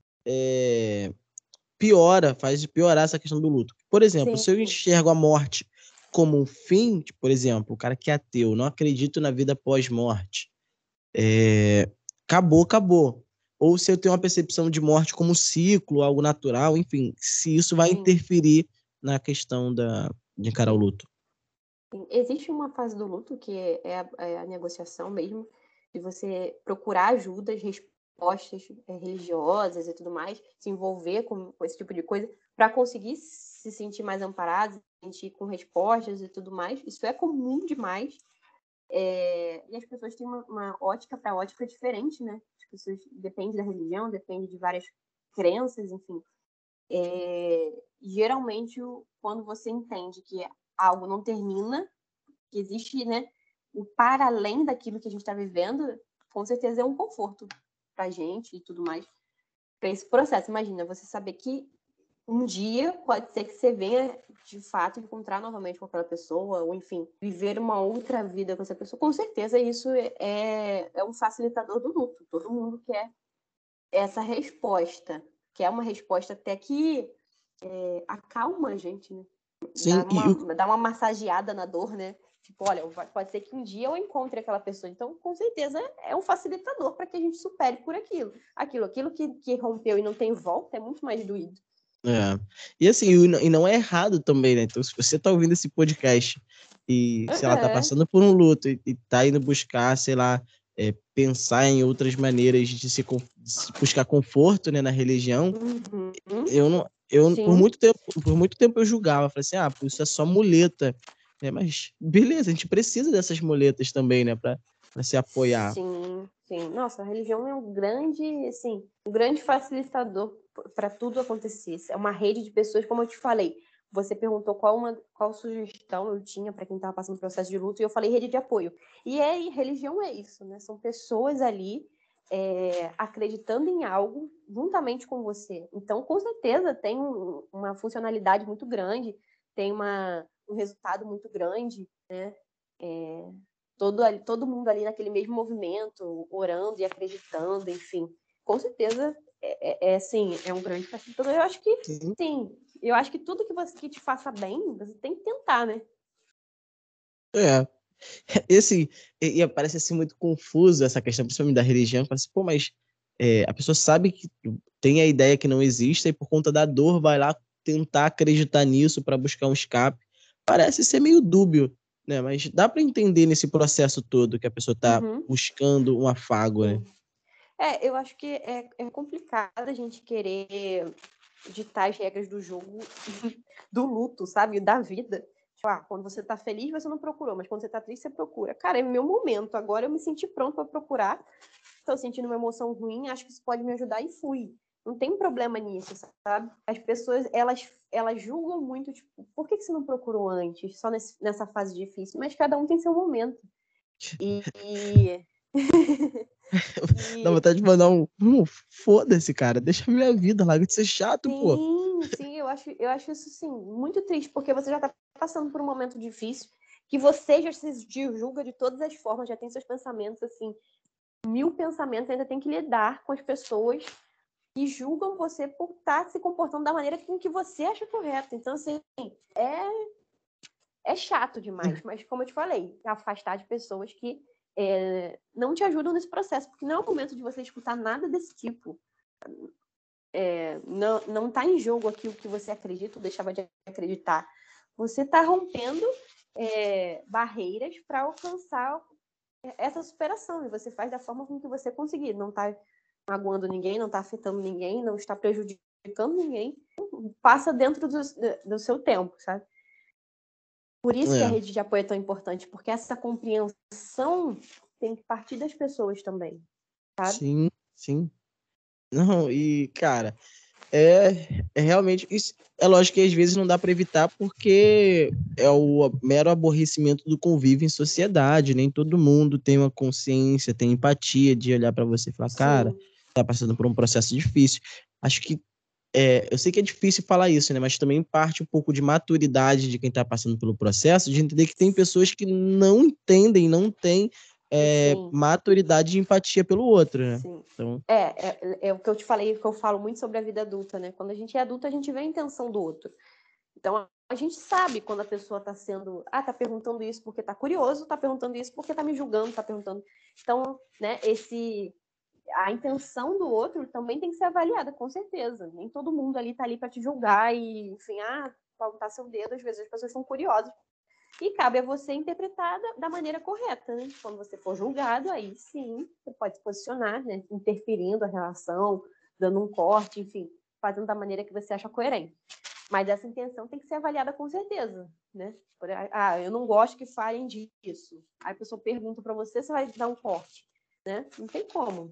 piora, faz piorar essa questão do luto. Por exemplo, Sim, se eu enxergo a morte como um fim, tipo, por exemplo, o cara que é ateu, não acredita na vida pós-morte, acabou, acabou. Ou se eu tenho uma percepção de morte como um ciclo, algo natural, enfim, se isso vai sim, interferir na questão de encarar o sim. luto. Existe uma fase do luto que é a negociação mesmo, de você procurar ajudas, respostas religiosas e tudo mais, se envolver com esse tipo de coisa, para conseguir se sentir mais amparado, se sentir com respostas e tudo mais. Isso é comum demais. E as pessoas têm uma ótica para ótica diferente, né? As pessoas depende da religião, depende de várias crenças, enfim. Geralmente, quando você entende que algo não termina, que existe, né, o para além daquilo que a gente está vivendo, com certeza é um conforto para a gente e tudo mais, para esse processo. Imagina, você saber que um dia pode ser que você venha, de fato, encontrar novamente com aquela pessoa, ou, enfim, viver uma outra vida com essa pessoa. Com certeza isso é um facilitador do luto. Todo mundo quer essa resposta, que é uma resposta até que acalma a gente, né? Sim, Dá uma massageada na dor, né? Tipo, olha, pode ser que um dia eu encontre aquela pessoa. Então, com certeza, é um facilitador para que a gente supere por aquilo. Aquilo que rompeu e não tem volta é muito mais doído. E assim, e não é errado também, né? Então, se você tá ouvindo esse podcast e, sei lá, tá passando por um luto e tá indo buscar, sei lá, pensar em outras maneiras de se buscar conforto, né, na religião, Uhum. por Sim. muito tempo eu julgava, falei assim, isso é só muleta, né? Mas beleza, a gente precisa dessas muletas também, né, para se apoiar. Sim, sim. Nossa, a religião é assim, um grande facilitador para tudo acontecer. É uma rede de pessoas, como eu te falei. Você perguntou qual sugestão eu tinha para quem estava passando por processo de luto, e eu falei rede de apoio. E religião é isso, né? São pessoas ali acreditando em algo juntamente com você. Então, com certeza, tem uma funcionalidade muito grande, tem um resultado muito grande, né? Todo mundo ali naquele mesmo movimento, orando e acreditando, enfim. Com certeza, assim, é um grande facilitador. Eu acho que, Sim. sim, eu acho que tudo que te faça bem, você tem que tentar, né? É. E assim, parece assim muito confuso essa questão, principalmente da religião. Parece, pô, mas a pessoa sabe que tem a ideia que não existe e por conta da dor vai lá tentar acreditar nisso para buscar um escape. Parece ser meio dúbio, né? Mas dá para entender nesse processo todo que a pessoa está Uhum, buscando um afago, né? sim. Eu acho que é complicado a gente querer ditar as regras do jogo, do luto, sabe? Da vida. Tipo, quando você tá feliz, você não procurou, mas quando você tá triste, você procura. Cara, é meu momento. Agora eu me senti pronto para procurar. Estou sentindo uma emoção ruim, acho que isso pode me ajudar e fui. Não tem problema nisso, sabe? As pessoas, elas julgam muito, tipo, por que você não procurou antes, só nessa fase difícil? Mas cada um tem seu momento. E, Dá e vontade de mandar foda-se, cara, deixa a minha vida, larga de ser chato, pô. sim, eu acho isso, sim, muito triste, porque você já está passando por um momento difícil, que você já se julga de todas as formas, já tem seus pensamentos, assim, 1000 pensamentos, ainda tem que lidar com as pessoas que julgam você por estar se comportando da maneira com que você acha correta. Então, assim, é É chato demais, mas como eu te falei, afastar de pessoas que não te ajudam nesse processo, porque não é o momento de você escutar nada desse tipo. Não está em jogo aqui o que você acredita ou deixava de acreditar. Você está rompendo barreiras para alcançar essa superação, e você faz da forma com que você conseguir. Não está magoando ninguém, não está afetando ninguém, não está prejudicando ninguém. Passa dentro do seu tempo, sabe? Por isso que a rede de apoio é tão importante, porque essa compreensão tem que partir das pessoas também, sabe? Sim, sim. Não, e, cara, é realmente... Isso, é lógico que às vezes não dá para evitar porque é o mero aborrecimento do convívio em sociedade. Nem todo mundo tem uma consciência, tem empatia de olhar para você e falar, cara, tá passando por um processo difícil. Acho que eu sei que é difícil falar isso, né? Mas também parte um pouco de maturidade de quem está passando pelo processo, de entender que tem pessoas que não entendem, não têm maturidade e empatia pelo outro, né? Sim. Então... É o que eu te falei, que eu falo muito sobre a vida adulta, né? Quando a gente é adulta, a gente vê a intenção do outro. Então, a gente sabe quando a pessoa está sendo... tá perguntando isso porque está curioso, está perguntando isso porque está me julgando, está perguntando... Então, né, a intenção do outro também tem que ser avaliada, com certeza. Nem todo mundo ali está ali para te julgar e, enfim, apontar seu dedo. Às vezes as pessoas são curiosas. E cabe a você interpretar da maneira correta, né? Quando você for julgado, aí sim, você pode se posicionar, né? Interferindo a relação, dando um corte, enfim, fazendo da maneira que você acha coerente. Mas essa intenção tem que ser avaliada com certeza, né? Eu não gosto que falem disso. Aí a pessoa pergunta para você, você vai dar um corte, né? Não tem como.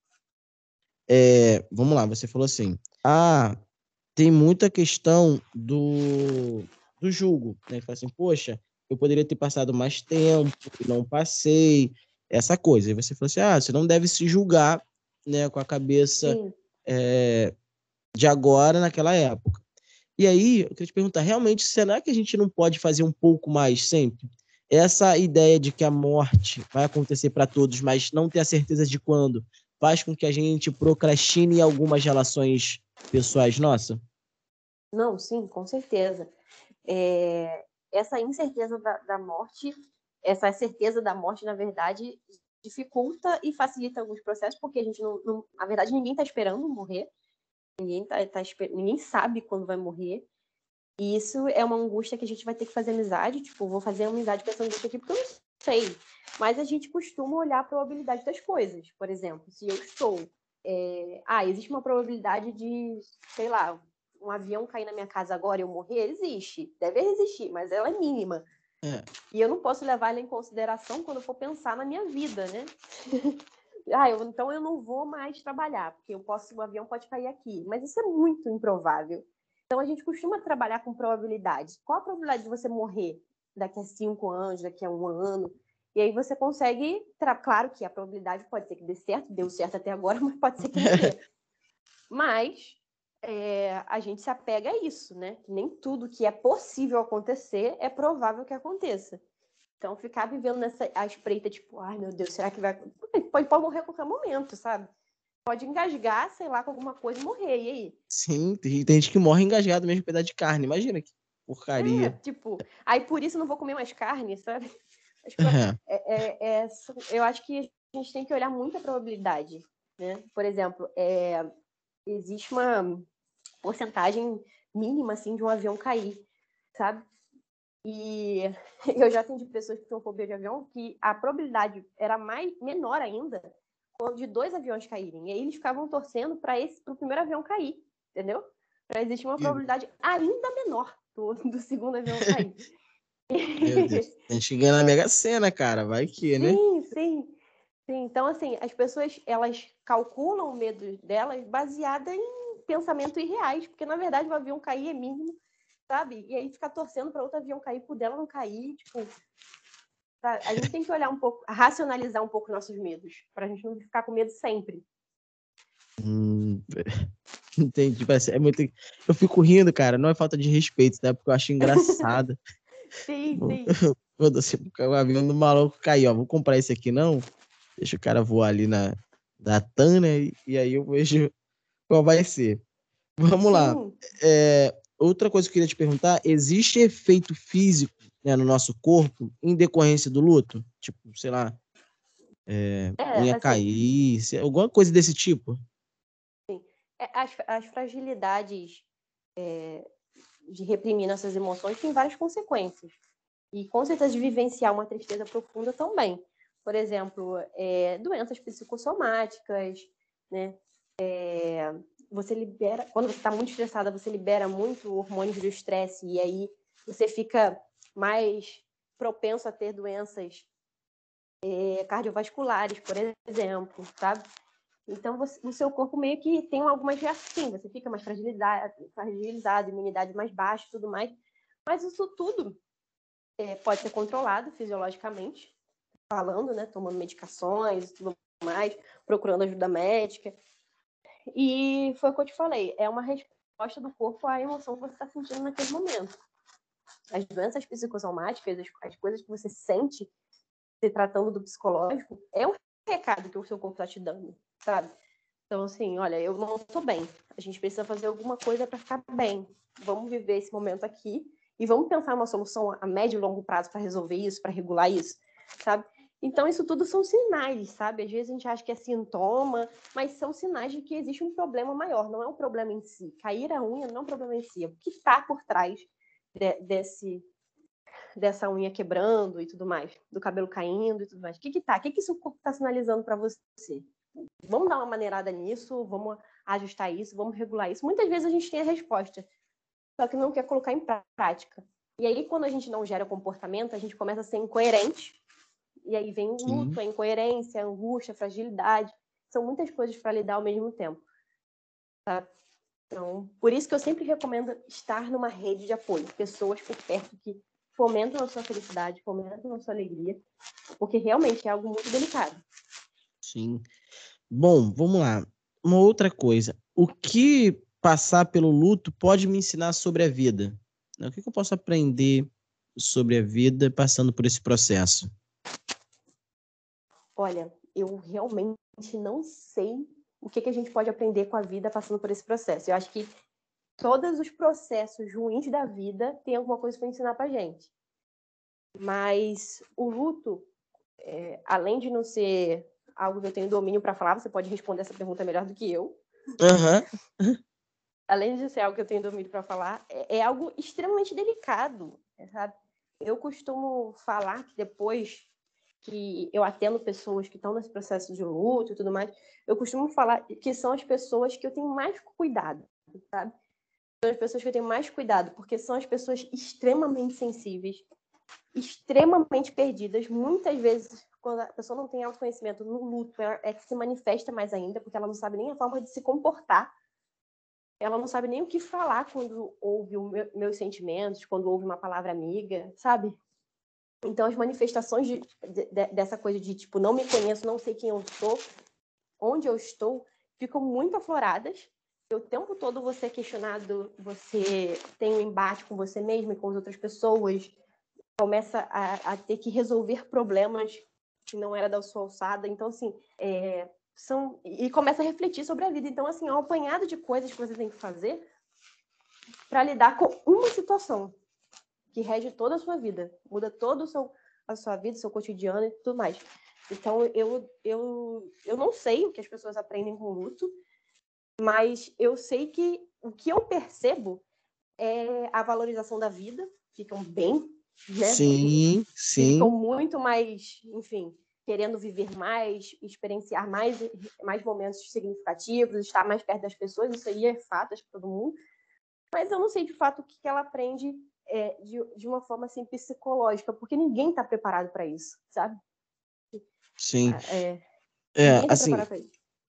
Vamos lá, você falou assim, tem muita questão do julgo, né? Fala assim, poxa, eu poderia ter passado mais tempo, não passei, essa coisa. E você falou assim, você não deve se julgar, né, com a cabeça de agora, naquela época. E aí, eu queria te perguntar, realmente, será que a gente não pode fazer um pouco mais sempre? Essa ideia de que a morte vai acontecer para todos, mas não ter a certeza de quando, faz com que a gente procrastine algumas relações pessoais nossas? Não, sim, com certeza. Essa incerteza da morte, essa certeza da morte, na verdade, dificulta e facilita alguns processos, porque a gente na verdade, ninguém está esperando morrer, ninguém sabe quando vai morrer. E isso é uma angústia que a gente vai ter que fazer amizade. Tipo, vou fazer amizade com essa angústia aqui porque eu não sei. Mas a gente costuma olhar a probabilidade das coisas. Por exemplo, se eu estou... existe uma probabilidade de, sei lá, um avião cair na minha casa agora e eu morrer? Existe. Deve existir, mas ela é mínima. E eu não posso levar ela em consideração quando eu for pensar na minha vida, né? Então eu não vou mais trabalhar, porque o avião pode cair aqui. Mas isso é muito improvável. Então, a gente costuma trabalhar com probabilidades. Qual a probabilidade de você morrer daqui a 5 anos, daqui a 1 ano? E aí você consegue... Claro que a probabilidade pode ser que dê certo, deu certo até agora, mas pode ser que não dê. Mas a gente se apega a isso, né? Nem tudo que é possível acontecer é provável que aconteça. Então, ficar vivendo a espreita, tipo, ai, meu Deus, será que vai... Pode morrer a qualquer momento, sabe? Pode engasgar, sei lá, com alguma coisa e morrer, e aí? Sim, tem gente que morre engasgado mesmo com pedaço de carne. Imagina que porcaria. Aí por isso não vou comer mais carne, sabe? Eu acho que a gente tem que olhar muito a probabilidade, né? Por exemplo, existe uma porcentagem mínima, assim, de um avião cair, sabe? E eu já atendi pessoas que tinham fobia de avião que a probabilidade era menor ainda quando de 2 aviões caírem. E aí eles ficavam torcendo para o primeiro avião cair, entendeu? Para existir uma probabilidade ainda menor do segundo avião cair. Meu Deus. Tem gente que ganha na Mega Sena, cara. Vai que, né? Sim. Então, assim, as pessoas, elas calculam o medo delas baseada em pensamentos irreais, porque, na verdade, o avião cair é mínimo, sabe? E aí ficar torcendo para outro avião cair, por dela não cair, tipo... A gente tem que olhar um pouco, racionalizar um pouco nossos medos, para a gente não ficar com medo sempre. Entendi. É muito... Eu fico rindo, cara. Não é falta de respeito, né? Porque eu acho engraçado. Sim. O avião do maluco caiu, ó. Vou comprar esse aqui, não? Deixa o cara voar ali da TAM, né? E aí eu vejo qual vai ser. Vamos lá. Outra coisa que eu queria te perguntar: existe efeito físico né, no nosso corpo em decorrência do luto? Tipo, sei lá, unha Assim, cair, alguma coisa desse tipo? as fragilidades de reprimir nossas emoções têm várias consequências. E com certeza de vivenciar uma tristeza profunda também. Por exemplo, doenças psicossomáticas, né? Você libera, quando você está muito estressada, você libera muito hormônios do estresse e aí você fica mais propenso a ter doenças cardiovasculares, por exemplo, sabe? Então, o seu corpo meio que tem algumas reações, você fica mais fragilizado, imunidade mais baixa e tudo mais. Mas isso tudo pode ser controlado fisiologicamente, falando, né? Tomando medicações e tudo mais, procurando ajuda médica. E foi o que eu te falei, é uma resposta do corpo à emoção que você está sentindo naquele momento. As doenças psicossomáticas, as coisas que você sente se tratando do psicológico, é um recado que o seu corpo está te dando, sabe? Então, assim, olha, eu não estou bem. A gente precisa fazer alguma coisa para ficar bem. Vamos viver esse momento aqui e vamos pensar uma solução a médio e longo prazo para resolver isso, para regular isso, sabe? Então, isso tudo são sinais, sabe? Às vezes a gente acha que é sintoma, mas são sinais de que existe um problema maior. Não é um problema em si. Cair a unha não é um problema em si. É o que está por trás dessa unha quebrando e tudo mais, do cabelo caindo e tudo mais. O que está? O que seu corpo está sinalizando para você? Vamos dar uma maneirada nisso, vamos ajustar isso, vamos regular isso. Muitas vezes a gente tem a resposta, só que não quer colocar em prática. E aí, quando a gente não gera comportamento, a gente começa a ser incoerente. E aí vem o luto, a incoerência, a angústia, a fragilidade. São muitas coisas para lidar ao mesmo tempo. Tá? Então, por isso que eu sempre recomendo estar numa rede de apoio. Pessoas por perto que fomentam a sua felicidade, fomentam a sua alegria, porque realmente é algo muito delicado. Sim. Bom, vamos lá. Uma outra coisa. O que passar pelo luto pode me ensinar sobre a vida? O que eu posso aprender sobre a vida passando por esse processo? Olha, eu realmente não sei o que a gente pode aprender com a vida passando por esse processo. Eu acho que todos os processos ruins da vida têm alguma coisa para ensinar para gente. Mas o luto, além de não ser algo que eu tenho domínio para falar, você pode responder essa pergunta melhor do que eu. Além de ser algo que eu tenho domínio para falar, é algo extremamente delicado, sabe? Eu costumo falar que depois que eu atendo pessoas que estão nesse processo de luto e tudo mais, eu costumo falar que são as pessoas que eu tenho mais cuidado, sabe? São as pessoas que eu tenho mais cuidado, porque são as pessoas extremamente sensíveis, extremamente perdidas. Muitas vezes, quando a pessoa não tem autoconhecimento no luto, é que se manifesta mais ainda, porque ela não sabe nem a forma de se comportar. Ela não sabe nem o que falar quando ouve meus sentimentos, quando ouve uma palavra amiga, sabe? Então, as manifestações dessa coisa de, tipo, não me conheço, não sei quem eu sou, onde eu estou, ficam muito afloradas. O tempo todo você é questionado, você tem um embate com você mesmo e com as outras pessoas, começa a ter que resolver problemas que não era da sua alçada. Então, assim, e começa a refletir sobre a vida. Então, assim, é um apanhado de coisas que você tem que fazer para lidar com uma situação que rege toda a sua vida, muda toda a sua vida, seu cotidiano e tudo mais. Então, eu não sei o que as pessoas aprendem com o luto, mas eu sei que o que eu percebo é a valorização da vida, ficam bem, né? Sim, sim. Ficam muito mais, enfim, querendo viver mais, experienciar mais momentos significativos, estar mais perto das pessoas, isso aí é fato, acho que todo mundo. Mas eu não sei de fato o que ela aprende de uma forma assim psicológica, porque ninguém está preparado para isso, sabe? Sim. Ninguém está assim, preparado para isso.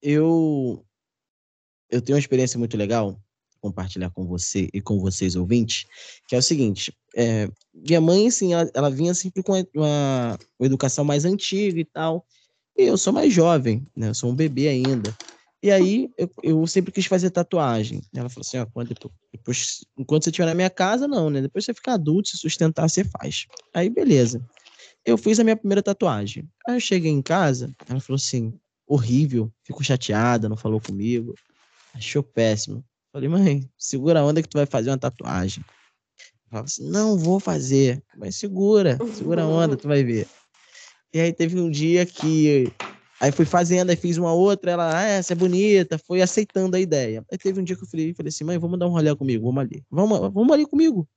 Eu tenho uma experiência muito legal compartilhar com você e com vocês ouvintes, que é o seguinte, minha mãe, assim, ela vinha sempre com uma educação mais antiga e tal, e eu sou mais jovem, né, eu sou um bebê ainda, e aí eu sempre quis fazer tatuagem. Ela falou assim, ó, depois, enquanto você estiver na minha casa, não, né, depois você ficar adulto, se sustentar, você faz. Aí, beleza. Eu fiz a minha primeira tatuagem. Aí eu cheguei em casa, ela falou assim, horrível, ficou chateada, não falou comigo. Achou péssimo. Falei, mãe, segura a onda que tu vai fazer uma tatuagem. Falava assim, não vou fazer, mas segura a onda, tu vai ver. E aí teve um dia que aí fui fazendo, aí fiz uma outra, ela, essa é bonita, foi aceitando a ideia. Aí teve um dia que eu falei assim, mãe, vamos dar um rolê comigo, vamos ali. Vamos ali comigo.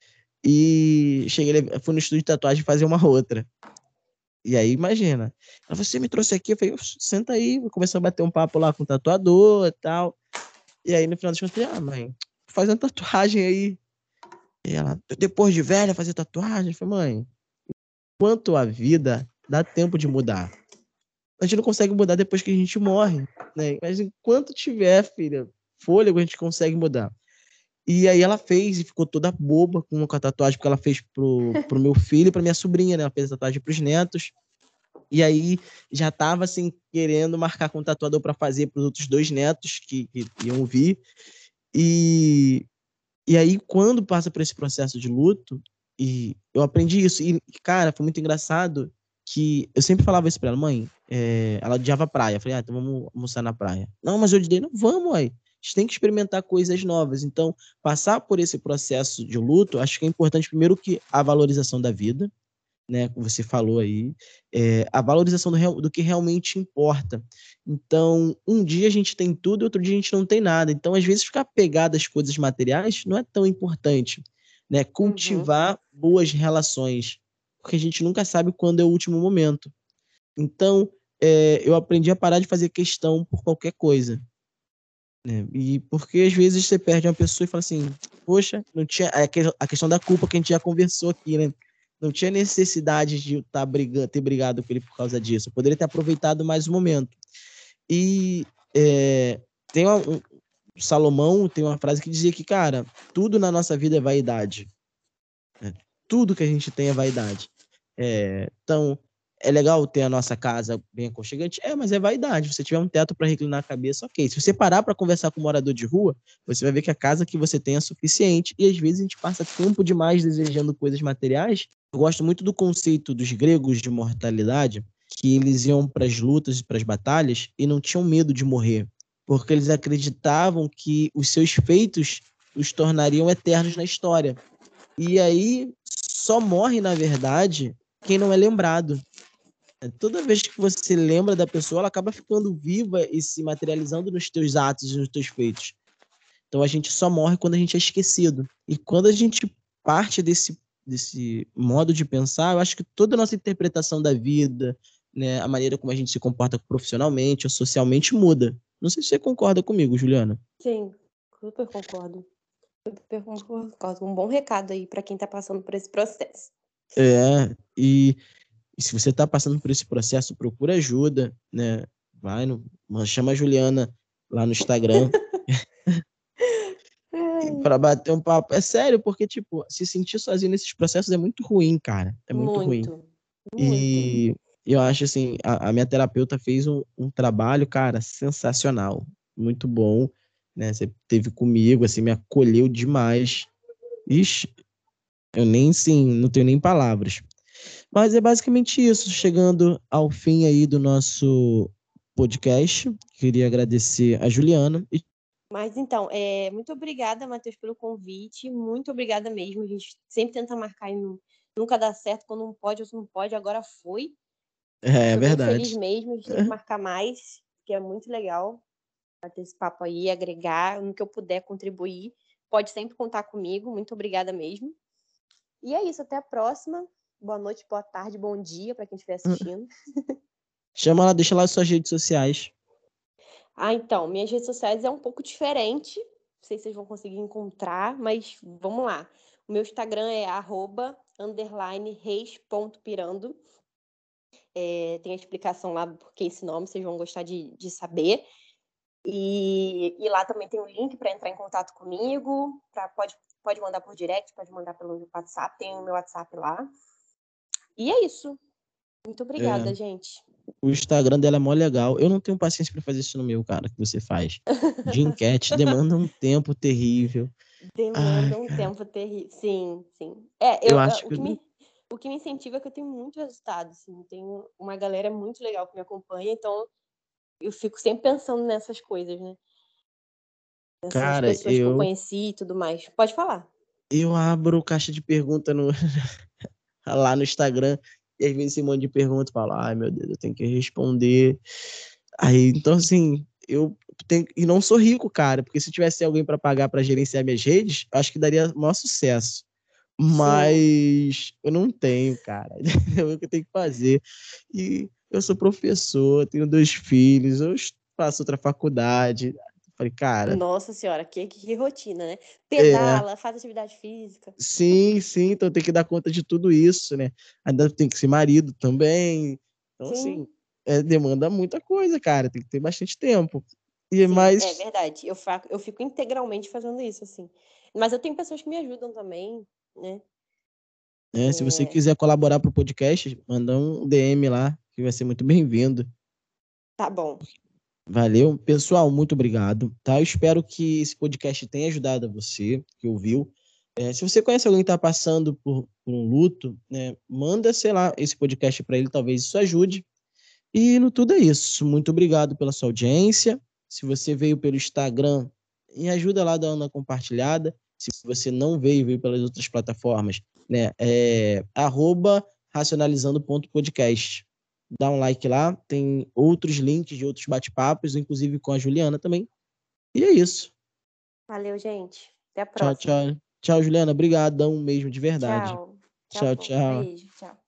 E fui no estúdio de tatuagem fazer uma outra. E aí, imagina. Ela, você me trouxe aqui, eu falei, senta aí, começou a bater um papo lá com o tatuador e tal. E aí, no final das contas, eu falei, mãe, faz uma tatuagem aí. E ela, depois de velha, fazer tatuagem? Eu falei, mãe, quanto a vida dá tempo de mudar. A gente não consegue mudar depois que a gente morre, né? Mas enquanto tiver, filha, fôlego, a gente consegue mudar. E aí ela fez e ficou toda boba com a tatuagem, porque ela fez pro meu filho e pra minha sobrinha, né? Ela fez a tatuagem pros netos. E aí já tava, assim, querendo marcar com o tatuador para fazer pros outros 2 netos que iam vir. E, e aí, quando passa por esse processo de luto, e eu aprendi isso. E, cara, foi muito engraçado que eu sempre falava isso pra ela, mãe, ela odiava praia. Eu falei, então vamos almoçar na praia. Não, mas eu odiei. Não, vamos, mãe. A gente tem que experimentar coisas novas. Então, passar por esse processo de luto, acho que é importante, primeiro, que a valorização da vida, né, como você falou aí, a valorização do que realmente importa. Então, um dia a gente tem tudo, outro dia a gente não tem nada. Então, às vezes, ficar pegado às coisas materiais não é tão importante, né? Cultivar boas relações, porque a gente nunca sabe quando é o último momento. Então, eu aprendi a parar de fazer questão por qualquer coisa, né? E porque às vezes você perde uma pessoa e fala assim, poxa, não tinha a questão da culpa que a gente já conversou aqui, né? Não tinha necessidade de ter brigado com ele por causa disso. Eu poderia ter aproveitado mais o momento. E tem Salomão tem uma frase que dizia que, cara, tudo na nossa vida é vaidade, né? Tudo que a gente tem é vaidade. Então, é legal ter a nossa casa bem aconchegante? Mas é vaidade. Se você tiver um teto para reclinar a cabeça, ok. Se você parar para conversar com um morador de rua, você vai ver que a casa que você tem é suficiente. E às vezes a gente passa tempo demais desejando coisas materiais. Eu gosto muito do conceito dos gregos de mortalidade, que eles iam para as lutas e para as batalhas e não tinham medo de morrer, porque eles acreditavam que os seus feitos os tornariam eternos na história. E aí só morre, na verdade, quem não é lembrado. Toda vez que você lembra da pessoa, ela acaba ficando viva e se materializando nos teus atos e nos teus feitos. Então a gente só morre quando a gente é esquecido. E quando a gente parte desse modo de pensar, eu acho que toda a nossa interpretação da vida, né, a maneira como a gente se comporta profissionalmente ou socialmente muda. Não sei se você concorda comigo, Juliana. Sim, super concordo. Super concordo. Um bom recado aí para quem tá passando por esse processo. E se você está passando por esse processo, procura ajuda, né? Chama a Juliana lá no Instagram para bater um papo. É sério, porque, tipo, se sentir sozinho nesses processos é muito ruim, cara. É muito ruim. Muito, muito. E eu acho, assim, a minha terapeuta fez um trabalho, cara, sensacional. Muito bom, né? Você teve comigo, assim, me acolheu demais. Ixi, eu nem, sim, não tenho nem palavras. Mas é basicamente isso, chegando ao fim aí do nosso podcast. Queria agradecer a Juliana. Mas então, muito obrigada, Matheus, pelo convite. Muito obrigada mesmo. A gente sempre tenta marcar e nunca dá certo. Quando não pode, outro não pode. Agora foi. É Tô bem feliz verdade. mesmo. A gente tem que marcar mais, que é muito legal bater esse papo aí, agregar no que eu puder contribuir. Pode sempre contar comigo. Muito obrigada mesmo. E é isso. Até a próxima. Boa noite, boa tarde, bom dia para quem estiver assistindo. Chama lá, deixa lá as suas redes sociais. Então, minhas redes sociais é um pouco diferente. Não sei se vocês vão conseguir encontrar, mas vamos lá. O meu Instagram é @reis.pirando. Tem a explicação lá por que esse nome, vocês vão gostar de saber. E lá também tem um link para entrar em contato comigo. Pode mandar por direct, pode mandar pelo WhatsApp, tem o meu WhatsApp lá. E é isso. Muito É, obrigada, gente. o Instagram dela é mó legal. Eu não tenho paciência para fazer isso no meu, cara, que você faz. De enquete, demanda um tempo terrível. Ai, Demanda um cara, tempo terrível. Sim, sim. eu acho que. O que me incentiva é que eu tenho muito resultado, assim. Tenho uma galera muito legal que me acompanha, então eu fico sempre pensando nessas coisas, né? Nessas Cara, pessoas que eu conheci e tudo mais. Pode falar. eu abro caixa de pergunta lá no Instagram, e às vezes esse monte de pergunta, eu falo, ai meu Deus, eu tenho que responder. Aí, então assim, eu tenho, e não sou rico, cara, porque se tivesse alguém para pagar para gerenciar minhas redes, eu acho que daria maior sucesso. Sim. Mas eu não tenho, cara. É o que eu tenho que fazer. E eu sou professor, tenho 2 filhos, eu faço outra faculdade. Falei, cara, Nossa senhora, que rotina, né? é, Pedala, faz atividade física. sim, então eu tenho que dar conta de tudo isso, né? Ainda tem que ser marido também. Então, Sim, assim, demanda muita coisa, cara. Tem que ter bastante tempo. sim, é Mas, verdade. Eu fico integralmente fazendo isso, assim. Mas eu tenho pessoas que me ajudam também, né? se você É, quiser colaborar pro podcast, manda um DM lá, que vai ser muito bem-vindo. tá bom. Valeu. Pessoal, muito obrigado, tá? Eu espero que esse podcast tenha ajudado a você que ouviu. Se você conhece alguém que está passando por um luto, né, manda, sei lá, esse podcast para ele, talvez isso ajude. E no tudo é isso. Muito obrigado pela sua audiência. Se você veio pelo Instagram, me ajuda lá dando uma compartilhada. Se você não veio pelas outras plataformas, né, @racionalizando.podcast. Dá um like lá, tem outros links de outros bate-papos, inclusive com a Juliana também. E é isso. Valeu, gente. Até a Tchau, próxima. tchau. Tchau, Juliana. Obrigadão mesmo, de verdade. Tchau. Tá Tchau, bom. tchau. Beijo. Tchau.